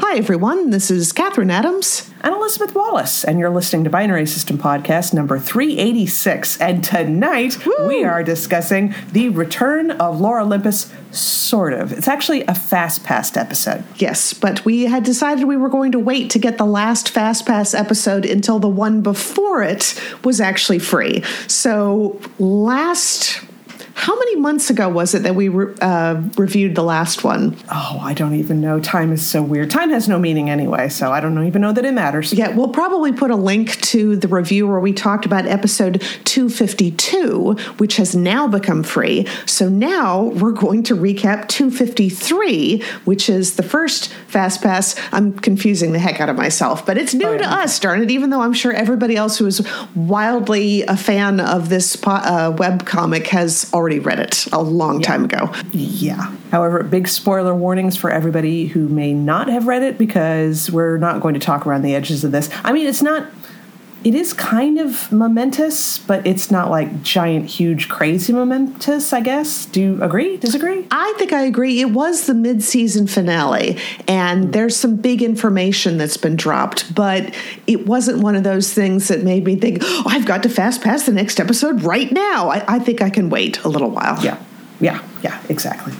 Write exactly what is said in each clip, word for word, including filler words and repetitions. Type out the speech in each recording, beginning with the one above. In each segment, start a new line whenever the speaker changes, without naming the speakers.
Hi, everyone. This is Catherine Adams.
And Elizabeth Wallace. And you're listening to Binary System Podcast number three eighty-six. And tonight, Woo! we are discussing the return of Lore Olympus, sort of. It's actually a Fast Pass episode.
Yes, but we had decided we were going to wait to get the last Fast Pass episode until the one before it was actually free. So last... How many months ago was it that we re- uh, reviewed the last one?
Oh, I don't even know. Time is so weird. Time has no meaning anyway, so I don't even know that it matters.
Yeah, we'll probably put a link to the review where we talked about episode two fifty-two, which has now become free. So now we're going to recap two fifty-three, which is the first Fast Pass. I'm confusing the heck out of myself, but it's new oh, yeah. to us, darn it, even though I'm sure everybody else who is wildly a fan of this po- uh, webcomic has already read it a long
yeah.
time ago.
Yeah. However, big spoiler warnings for everybody who may not have read it, because we're not going to talk around the edges of this. I mean, it's not, it is kind of momentous, but it's not like giant, huge, crazy momentous, I guess. Do you agree? Disagree?
I think I agree. It was the mid-season finale, and mm. there's some big information that's been dropped, but it wasn't one of those things that made me think, oh, I've got to fast pass the next episode right now. I, I think I can wait a little while.
Yeah, yeah, yeah, exactly.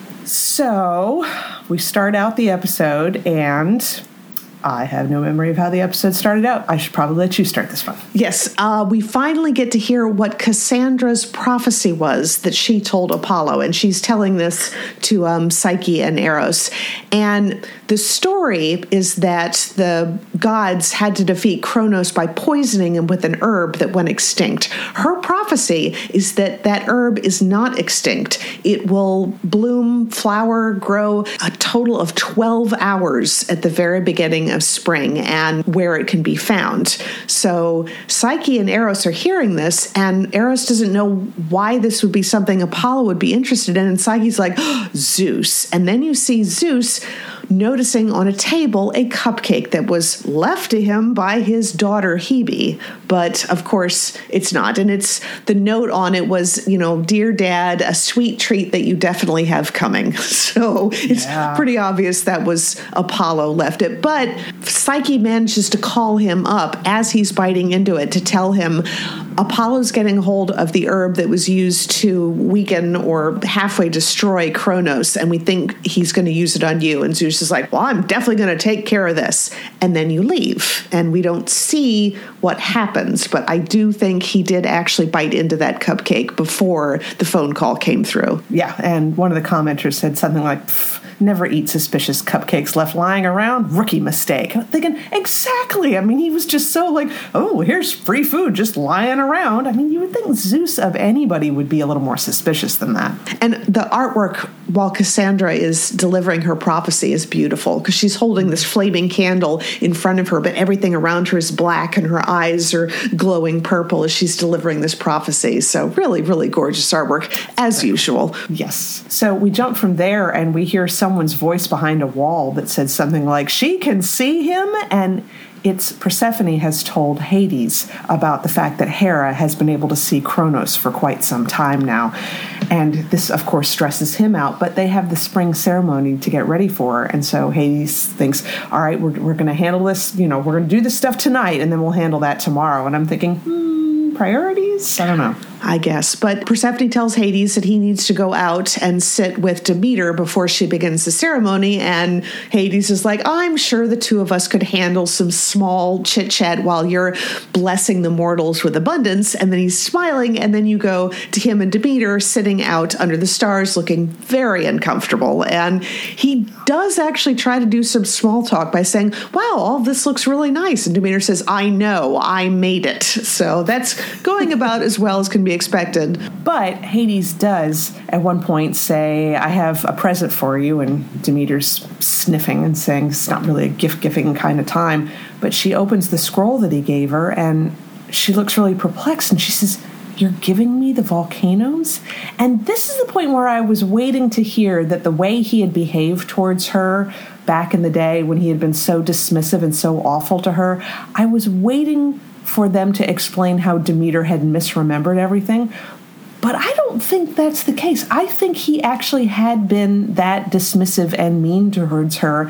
So we start out the episode, and I have no memory of how the episode started out. I should probably let you start this one.
Yes, uh, we finally get to hear what Cassandra's prophecy was that she told Apollo, and she's telling this to um, Psyche and Eros. And the story is that the gods had to defeat Kronos by poisoning him with an herb that went extinct. Her prophecy is that that herb is not extinct. It will bloom, flower, grow a total of twelve hours at the very beginning of spring and where it can be found. So Psyche and Eros are hearing this, and Eros doesn't know why this would be something Apollo would be interested in, and Psyche's like, oh, Zeus. And then you see Zeus noticing on a table a cupcake that was left to him by his daughter Hebe, but of course it's not. And it's the note on it was, you know, dear Dad, a sweet treat that you definitely have coming. So it's yeah. pretty obvious that was Apollo left it. But Psyche manages to call him up as he's biting into it to tell him Apollo's getting hold of the herb that was used to weaken or halfway destroy Kronos, and we think he's going to use it on you. And Zeus is like, well, I'm definitely going to take care of this. And then you leave, and we don't see what happens. But I do think he did actually bite into that cupcake before the phone call came through.
Yeah, and one of the commenters said something like, never eat suspicious cupcakes left lying around. Rookie mistake. I'm thinking, exactly. I mean, he was just so like, oh, here's free food just lying around. I mean, you would think Zeus of anybody would be a little more suspicious than that.
And the artwork while Cassandra is delivering her prophecy is beautiful, because she's holding this flaming candle in front of her, but everything around her is black and her eyes are glowing purple as she's delivering this prophecy. So really, really gorgeous artwork, as usual.
Yes. So we jump from there and we hear someone's voice behind a wall that said something like, she can see him, and it's Persephone has told Hades about the fact that Hera has been able to see Kronos for quite some time now. And this, of course, stresses him out, but they have the spring ceremony to get ready for her. And so Hades thinks, all right, we're, we're going to handle this, you know, we're going to do this stuff tonight, and then we'll handle that tomorrow. And I'm thinking, hmm, priorities? I don't know.
I guess. But Persephone tells Hades that he needs to go out and sit with Demeter before she begins the ceremony. And Hades is like, I'm sure the two of us could handle some small chit-chat while you're blessing the mortals with abundance. And then he's smiling. And then you go to him and Demeter sitting out under the stars looking very uncomfortable. And he does actually try to do some small talk by saying, wow, all this looks really nice. And Demeter says, I know, I made it. So that's going about as well as can be expected.
But Hades does at one point say, I have a present for you, and Demeter's sniffing and saying it's not really a gift-giving kind of time, but she opens the scroll that he gave her and she looks really perplexed and she says, you're giving me the volcanoes? And this is the point where I was waiting to hear that the way he had behaved towards her back in the day when he had been so dismissive and so awful to her, I was waiting for them to explain how Demeter had misremembered everything. But I don't think that's the case. I think he actually had been that dismissive and mean towards her.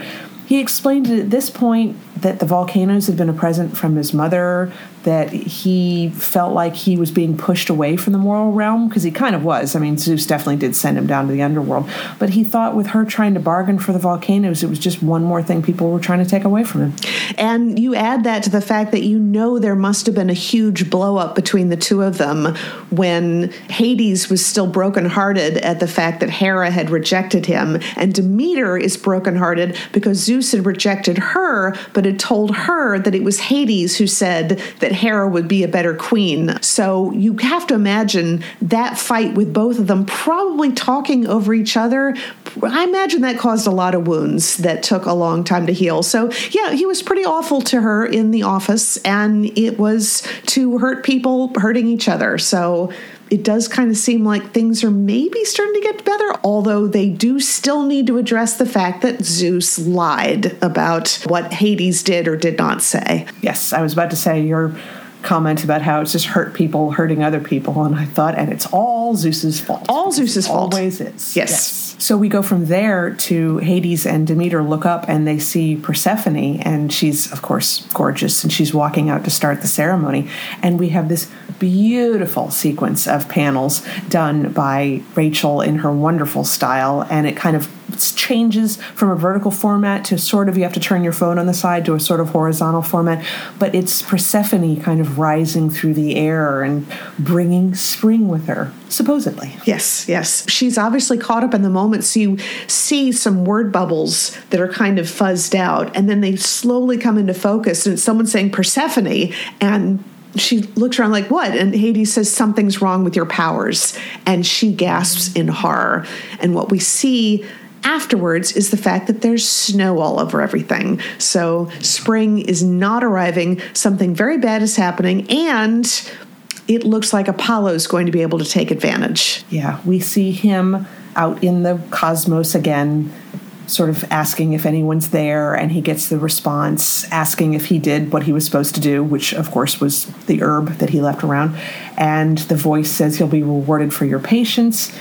He explained it at this point that the volcanoes had been a present from his mother, that he felt like he was being pushed away from the moral realm, because he kind of was. I mean, Zeus definitely did send him down to the underworld. But he thought with her trying to bargain for the volcanoes, it was just one more thing people were trying to take away from him.
And you add that to the fact that you know there must have been a huge blow-up between the two of them when Hades was still brokenhearted at the fact that Hera had rejected him, and Demeter is brokenhearted because Zeus had rejected her, but had told her that it was Hades who said that Hera would be a better queen. So you have to imagine that fight with both of them probably talking over each other. I imagine that caused a lot of wounds that took a long time to heal. So yeah, he was pretty awful to her in the office, and it was to hurt people hurting each other. So it does kind of seem like things are maybe starting to get better, although they do still need to address the fact that Zeus lied about what Hades did or did not say.
Yes, I was about to say your comment about how it's just hurt people hurting other people, and I thought, and it's all Zeus's fault.
All Zeus's fault.
Always is.
Yes.
yes. So we go from there to Hades and Demeter look up and they see Persephone, and she's, of course, gorgeous, and she's walking out to start the ceremony. And we have this beautiful sequence of panels done by Rachel in her wonderful style, and it kind of changes from a vertical format to sort of, you have to turn your phone on the side, to a sort of horizontal format, but it's Persephone kind of rising through the air and bringing spring with her, supposedly.
Yes, yes. She's obviously caught up in the moment, so you see some word bubbles that are kind of fuzzed out, and then they slowly come into focus, and it's someone saying Persephone, and she looks around like, what? And Hades says, something's wrong with your powers. And she gasps in horror. And what we see afterwards is the fact that there's snow all over everything. So spring is not arriving. Something very bad is happening. And it looks like Apollo's going to be able to take advantage.
Yeah, we see him out in the cosmos again, sort of asking if anyone's there, and he gets the response asking if he did what he was supposed to do, which of course was the herb that he left around. And the voice says, you'll be rewarded for your patience.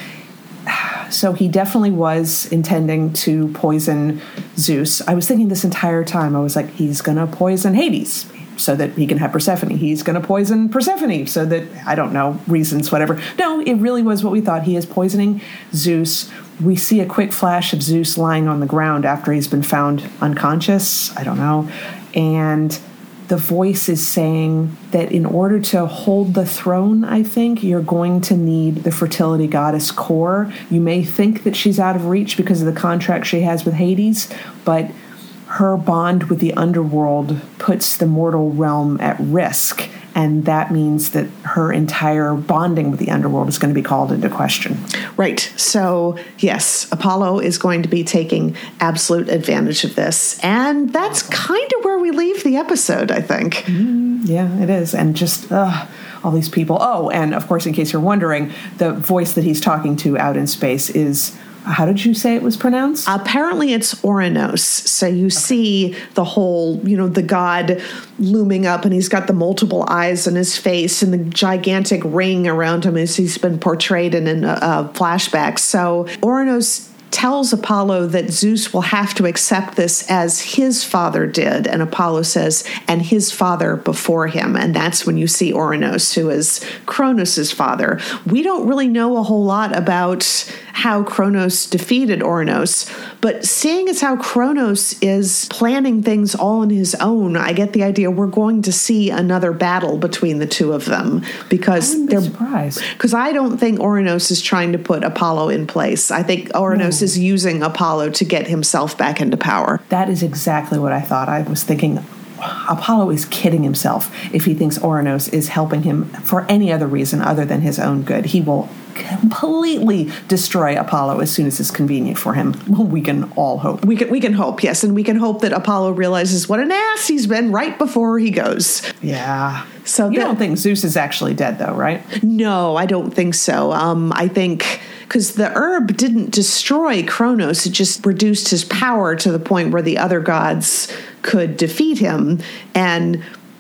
So he definitely was intending to poison Zeus. I was thinking this entire time, I was like, he's going to poison Hades so that he can have Persephone. He's going to poison Persephone so that, I don't know, reasons, whatever. No, it really was what we thought. He is poisoning Zeus. We see a quick flash of Zeus lying on the ground after he's been found unconscious. I don't know. And the voice is saying that in order to hold the throne, I think, you're going to need the fertility goddess Kore. You may think that she's out of reach because of the contract she has with Hades, but her bond with the underworld puts the mortal realm at risk. And that means that her entire bonding with the underworld is going to be called into question.
Right. So, yes, Apollo is going to be taking absolute advantage of this. And that's kind of where we leave the episode, I think.
Mm, yeah, it is. And just uh, all these people. Oh, and of course, in case you're wondering, the voice that he's talking to out in space is... How did you say it was pronounced?
Apparently it's Oranos. So you okay. see the whole, you know, the god looming up, and he's got the multiple eyes on his face and the gigantic ring around him as he's been portrayed in, in uh, flashbacks. So Oranos tells Apollo that Zeus will have to accept this as his father did. And Apollo says, and his father before him. And that's when you see Oranos, who is Kronos' father. We don't really know a whole lot about how Kronos defeated Oranos, but seeing as how Kronos is planning things all on his own, I get the idea we're going to see another battle between the two of them, because
I wouldn't
they're
be surprised.
Because I don't think Oranos is trying to put Apollo in place. I think Oranos no. is using Apollo to get himself back into power.
That is exactly what I thought. I was thinking Apollo is kidding himself if he thinks Oranos is helping him for any other reason other than his own good. He will completely destroy Apollo as soon as it's convenient for him. We can all hope.
We can we can hope, yes, and we can hope that Apollo realizes what an ass he's been right before he goes.
Yeah.
So
you
that,
don't think Zeus is actually dead, though, right?
No, I don't think so. Um, I think because the herb didn't destroy Kronos, it just reduced his power to the point where the other gods could defeat him. And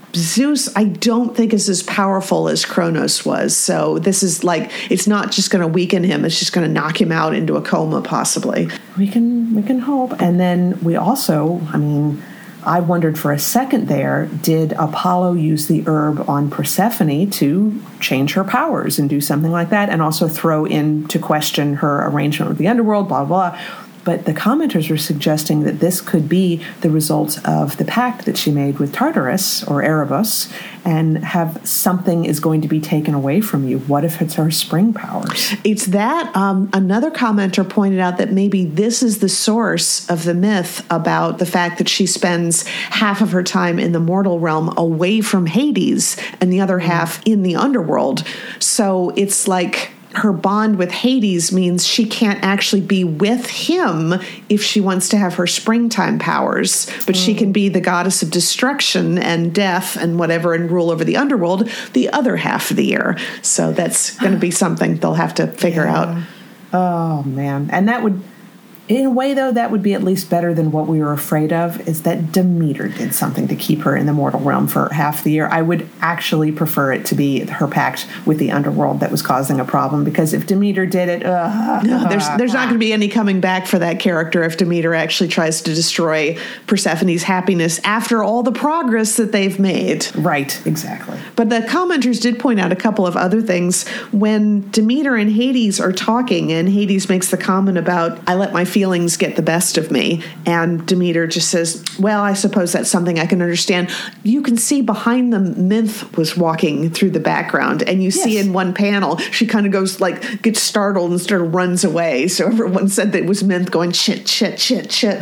Zeus, I don't think is as powerful as Kronos was. So this is like, it's not just going to weaken him. It's just going to knock him out into a coma, possibly.
We can, we can hope. And then we also, I mean, I wondered for a second there, did Apollo use the herb on Persephone to change her powers and do something like that, and also throw into question her arrangement with the underworld, blah, blah, blah. But the commenters were suggesting that this could be the result of the pact that she made with Tartarus, or Erebus, and have something is going to be taken away from you. What if it's her spring powers?
It's that. Um, another commenter pointed out that maybe this is the source of the myth about the fact that she spends half of her time in the mortal realm away from Hades and the other half in the underworld. So it's like her bond with Hades means she can't actually be with him if she wants to have her springtime powers, but mm. she can be the goddess of destruction and death and whatever and rule over the underworld the other half of the year. So that's going to be something they'll have to figure yeah. out.
Oh, man. And that would, in a way, though, that would be at least better than what we were afraid of, is that Demeter did something to keep her in the mortal realm for half the year. I would actually prefer it to be her pact with the underworld that was causing a problem, because if Demeter did it, uh,
no, there's there's not going to be any coming back for that character if Demeter actually tries to destroy Persephone's happiness after all the progress that they've made.
Right, exactly.
But the commenters did point out a couple of other things. When Demeter and Hades are talking, and Hades makes the comment about, I let my feelings get the best of me, and Demeter just says, well, I suppose that's something I can understand. You can see behind them Minth was walking through the background, and you yes. see in one panel she kind of goes like, gets startled and sort of runs away. So everyone said that it was Minth going shit, shit, shit, shit.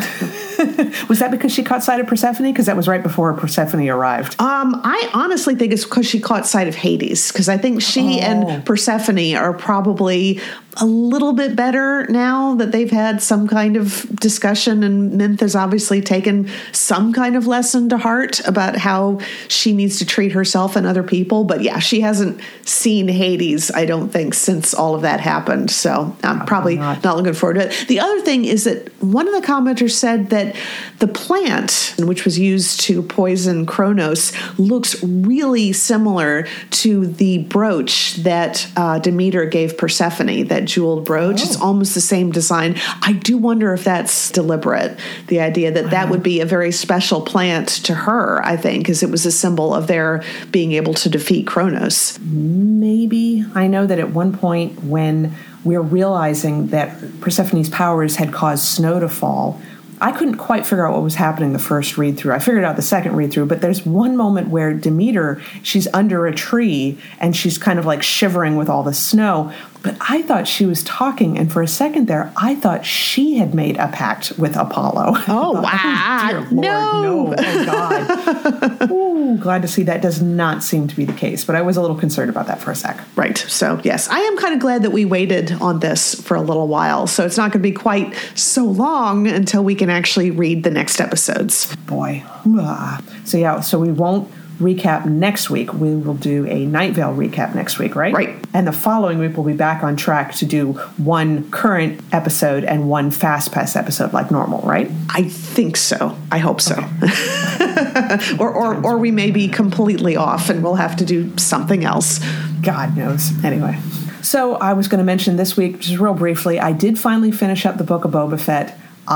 Was that because she caught sight of Persephone? Because that was right before Persephone arrived.
Um, I honestly think it's because she caught sight of Hades, because I think she oh. and Persephone are probably a little bit better now that they've had some kind of discussion, and Minth has obviously taken some kind of lesson to heart about how she needs to treat herself and other people. But yeah, she hasn't seen Hades, I don't think, since all of that happened. So I'm probably not. not looking forward to it. The other thing is that one of the commenters said that the plant, which was used to poison Kronos, looks really similar to the brooch that uh, Demeter gave Persephone, that jeweled brooch. Oh. It's almost the same design. I do wonder if that's deliberate, the idea that wow. that would be a very special plant to her, I think, because it was a symbol of their being able to defeat Kronos.
Maybe. I know that at one point when we're realizing that Persephone's powers had caused snow to fall, I couldn't quite figure out what was happening the first read-through. I figured out the second read-through, but there's one moment where Demeter, she's under a tree, and she's kind of like shivering with all the snow. But I thought she was talking, and for a second there, I thought she had made a pact with Apollo.
Oh, wow.
Oh, dear Lord, no. no. Oh, God. Ooh, glad to see that does not seem to be the case, but I was a little concerned about that for a sec.
Right. So, yes, I am kind of glad that we waited on this for a little while, so it's not going to be quite so long until we can actually read the next episodes.
Boy. Ah. So, yeah, so we won't recap next week. We will do a Night Vale recap next week, right?
Right.
And the following week we'll be back on track to do one current episode and one Fast Pass episode like normal, right?
I think so. I hope so. Okay. or or or we may be completely off and we'll have to do something else.
God knows. Anyway. So I was going to mention this week, just real briefly, I did finally finish up the Book of Boba Fett.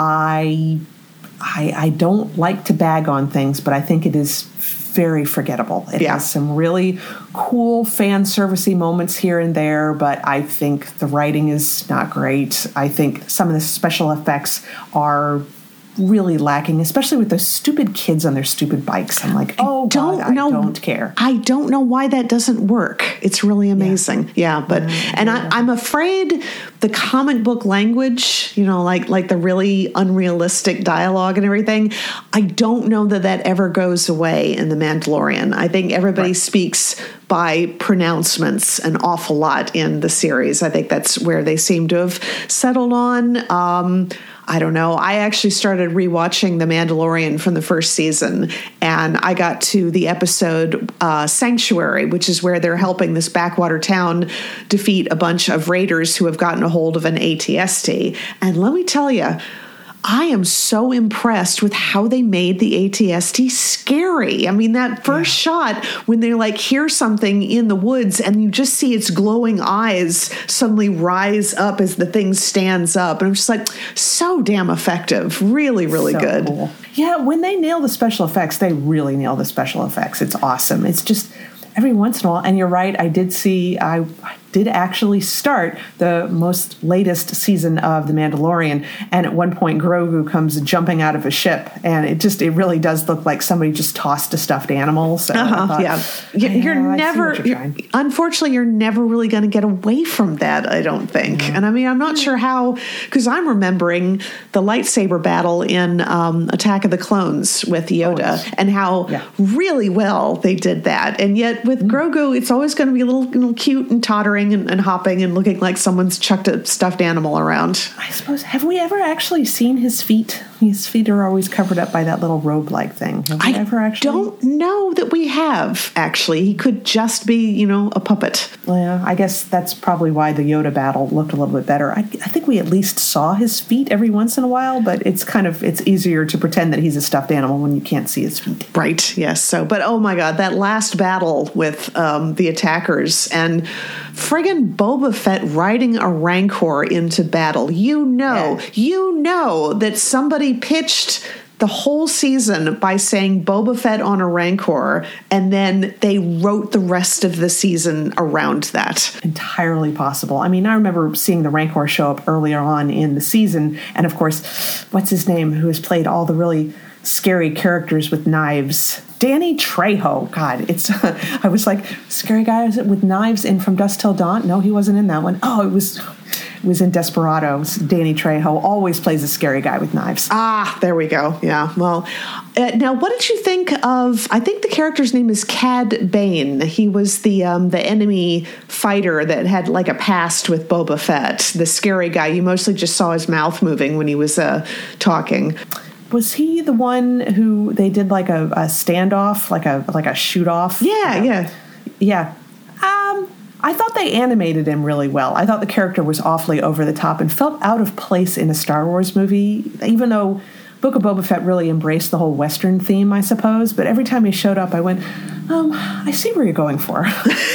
I I, I don't like to bag on things, but I think it is very forgettable. It yeah. has some really cool fan servicey moments here and there, but I think the writing is not great. I think some of the special effects are really lacking, especially with those stupid kids on their stupid bikes. I'm like, oh, don't God, know, I don't care.
I don't know why that doesn't work. It's really amazing. Yeah, yeah but mm-hmm. and I, I'm afraid the comic book language, you know, like like the really unrealistic dialogue and everything, I don't know that that ever goes away in The Mandalorian. I think everybody right. speaks by pronouncements an awful lot in the series. I think that's where they seem to have settled on. Um, I don't know. I actually started rewatching The Mandalorian from the first season, and I got to the episode uh, Sanctuary, which is where they're helping this backwater town defeat a bunch of raiders who have gotten a hold of an A T S T. And let me tell you, I am so impressed with how they made the A T S T scary. I mean, that first yeah. shot when they like hear something in the woods and you just see its glowing eyes suddenly rise up as the thing stands up. And I'm just like, so damn effective. Really, really so good.
Cool. Yeah, when they nail the special effects, they really nail the special effects. It's awesome. It's just every once in a while. And you're right, I did see, I did actually start the most latest season of The Mandalorian, and at one point Grogu comes jumping out of a ship, and it just, it really does look like somebody just tossed a stuffed animal. So
uh-huh,
thought,
yeah. yeah, you're
yeah,
never,
you're
you're, unfortunately, you're never really going to get away from that, I don't think. Mm-hmm. And I mean, I'm not sure how, because I'm remembering the lightsaber battle in um, Attack of the Clones with Yoda, oh, yes. and how yeah. really well they did that. And yet with mm-hmm. Grogu, it's always going to be a little, little cute and tottering And, and hopping and looking like someone's chucked a stuffed animal around.
I suppose, have we ever actually seen his feet? His feet are always covered up by that little robe-like thing. Have we
I
ever actually?
don't know that we have, actually. He could just be, you know, a puppet.
Well, yeah, I guess that's probably why the Yoda battle looked a little bit better. I, I think we at least saw his feet every once in a while, but it's kind of, it's easier to pretend that he's a stuffed animal when you can't see his feet.
Right, yes. So, but oh my God, that last battle with um, the attackers and friggin' Boba Fett riding a Rancor into battle. You know, yeah. you know that somebody pitched the whole season by saying Boba Fett on a Rancor, and then they wrote the rest of the season around that.
Entirely possible. I mean, I remember seeing the Rancor show up earlier on in the season, and of course, what's his name, who has played all the really scary characters with knives? Danny Trejo. God, it's, I was like, scary guy with knives in From Dusk Till Dawn? No, he wasn't in that one. Oh, it was... It was in Desperados. Danny Trejo always plays a scary guy with knives.
Ah, there we go. Yeah. Well, uh, now what did you think of? I think the character's name is Cad Bane. He was the um, the enemy fighter that had like a past with Boba Fett. The scary guy. You mostly just saw his mouth moving when he was uh, talking.
Was he the one who they did like a, a standoff, like a like a shoot off?
Yeah,
you know?
yeah,
yeah. Um. I thought they animated him really well. I thought the character was awfully over the top and felt out of place in a Star Wars movie, even though Book of Boba Fett really embraced the whole Western theme, I suppose. But every time he showed up, I went, um, I see where you're going for.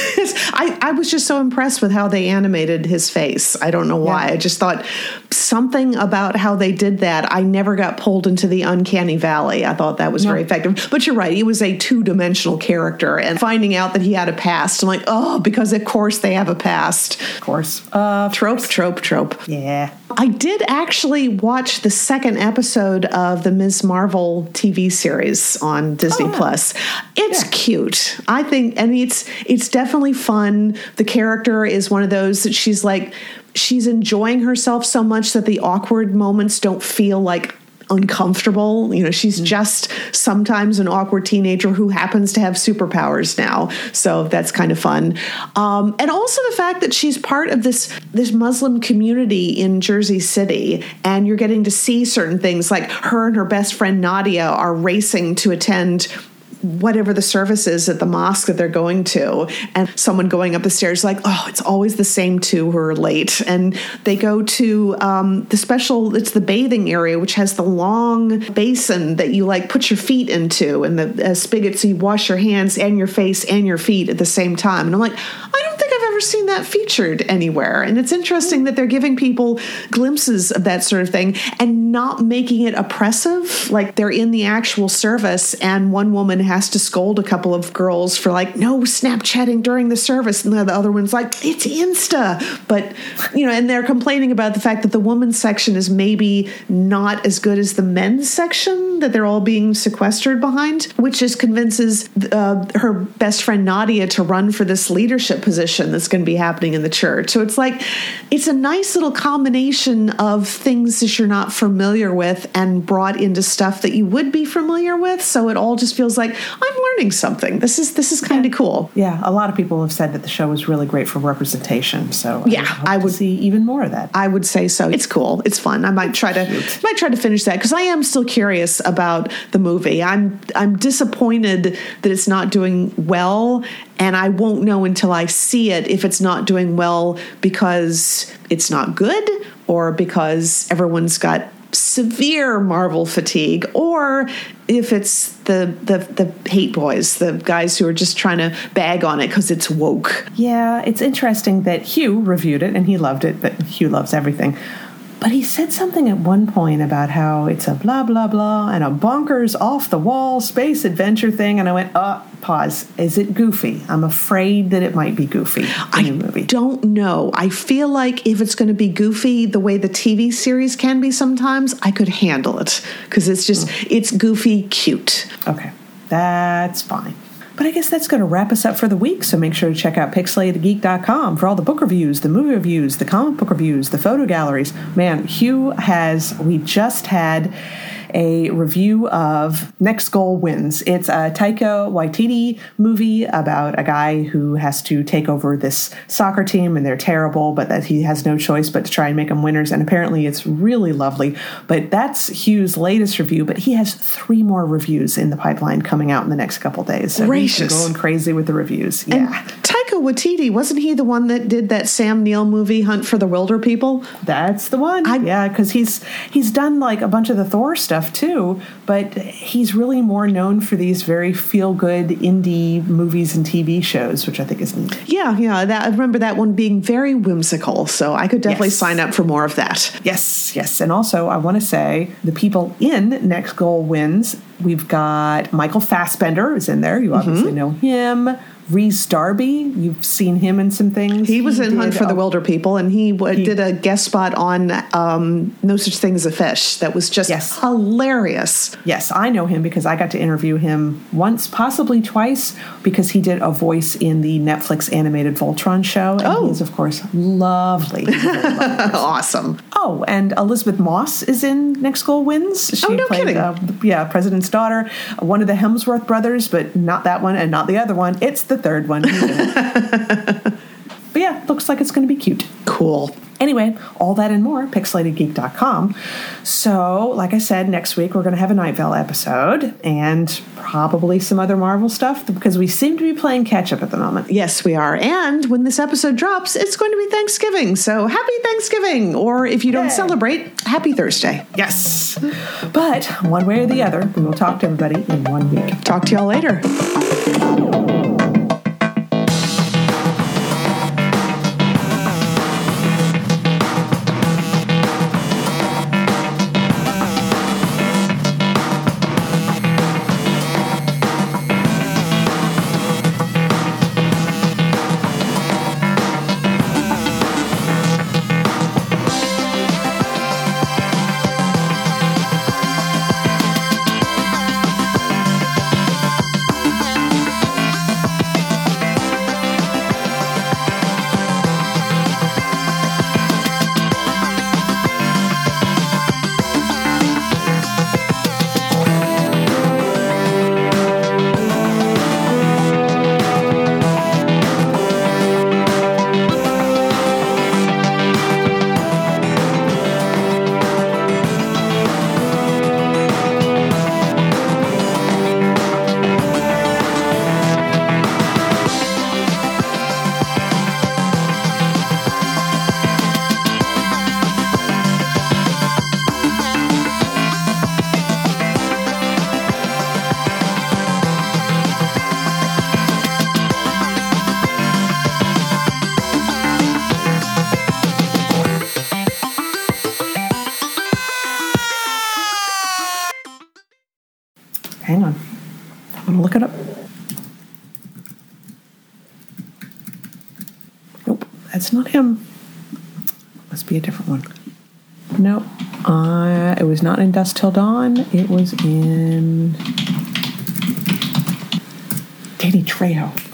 I, I was just so impressed with how they animated his face. I don't know why. Yeah. I just thought something about how they did that. I never got pulled into the uncanny valley. I thought that was no. very effective. But you're right. He was a two-dimensional character. And finding out that he had a past, I'm like, oh, because of course they have a past.
Of course. Uh,
trope, trope, trope.
Yeah.
I did actually watch the second episode of the Miz Marvel T V series on Disney oh, yeah. Plus. It's yeah. cute. I think, and it's it's definitely fun. The character is one of those that she's like, she's enjoying herself so much that the awkward moments don't feel like uncomfortable. You know, she's just sometimes an awkward teenager who happens to have superpowers now. So that's kind of fun. Um, and also the fact that she's part of this, this Muslim community in Jersey City, and you're getting to see certain things like her and her best friend Nadia are racing to attend whatever the service is at the mosque that they're going to, and someone going up the stairs like, oh, it's always the same two who are late. And they go to um, the special, it's the bathing area, which has the long basin that you like put your feet into, and the uh, spigot, so you wash your hands and your face and your feet at the same time. And I'm like, I don't think I've ever seen that featured anywhere. And it's interesting that they're giving people glimpses of that sort of thing and not making it oppressive. Like they're in the actual service, and one woman has to scold a couple of girls for like, no Snapchatting during the service. And the other one's like, it's Insta. But, you know, and they're complaining about the fact that the women's section is maybe not as good as the men's section that they're all being sequestered behind, which just convinces uh, her best friend Nadia to run for this leadership position that's going to be happening in the church. So it's like, it's a nice little combination of things that you're not familiar with and brought into stuff that you would be familiar with. So it all just feels like, I'm learning something. This is this is kind of
yeah.
cool.
Yeah, a lot of people have said that the show was really great for representation. So
yeah,
I,
I would
see even more of that.
I would say so. It's cool. It's fun. I might try to Shoot. might try to finish that because I am still curious about the movie. I'm I'm disappointed that it's not doing well, and I won't know until I see it if it's not doing well because it's not good or because everyone's got severe Marvel fatigue, or if it's the, the the hate boys, the guys who are just trying to bag on it because it's woke.
Yeah, it's interesting that Hugh reviewed it, and he loved it, but Hugh loves everything. But he said something at one point about how it's a blah, blah, blah, and a bonkers, off-the-wall space adventure thing. And I went, oh, pause. Is it goofy? I'm afraid that it might be goofy.
I
new movie.
don't know. I feel like if it's going to be goofy the way the T V series can be sometimes, I could handle it. Because it's just, mm. it's goofy cute.
Okay, that's fine. But I guess that's going to wrap us up for the week, so make sure to check out pixelated geek dot com for all the book reviews, the movie reviews, the comic book reviews, the photo galleries. Man, Hugh has, we just had a review of Next Goal Wins. It's a Taika Waititi movie about a guy who has to take over this soccer team, and they're terrible, but that he has no choice but to try and make them winners, and apparently it's really lovely. But that's Hugh's latest review, but he has three more reviews in the pipeline coming out in the next couple days. So
Gracious.
He's going crazy with the reviews. Yeah.
And Taika Waititi, wasn't he the one that did that Sam Neill movie, Hunt for the Wilder People?
That's the one. I, yeah, because he's he's done like a bunch of the Thor stuff too, but he's really more known for these very feel-good indie movies and T V shows, which I think is neat.
Yeah, yeah. That, I remember that one being very whimsical, so I could definitely
yes.
sign up for more of that.
Yes, yes. And also, I want to say the people in Next Goal Wins, we've got Michael Fassbender is in there. You obviously mm-hmm. know him. Rhys Darby, you've seen him in some things.
He was he in did, Hunt for uh, the Wilder People, and he, w- he did a guest spot on um, No Such Thing as a Fish that was just yes. hilarious.
Yes, I know him because I got to interview him once, possibly twice, because he did a voice in the Netflix animated Voltron show. And
oh.
he's, of course, lovely. He's a very lovely
awesome.
Oh, and Elizabeth Moss is in Next Goal Wins. She
oh, no
played,
kidding.
Uh, yeah, President's daughter, one of the Hemsworth brothers, but not that one and not the other one. It's the third one. But yeah, looks like it's going to be cute.
Cool.
Anyway, all that and more, pixelated geek dot com. So, like I said, next week we're going to have a Night Vale episode and probably some other Marvel stuff because we seem to be playing catch-up at the moment.
Yes, we are. And when this episode drops, it's going to be Thanksgiving. So, happy Thanksgiving! Or if you don't Yay. celebrate, happy Thursday.
Yes. But one way or the other, we will talk to everybody in one week.
Talk to y'all later.
Hang on. I'm going to look it up. Nope, that's not him. Must be a different one. Nope. Uh, it was not in Dusk Till Dawn. It was in Danny Trejo.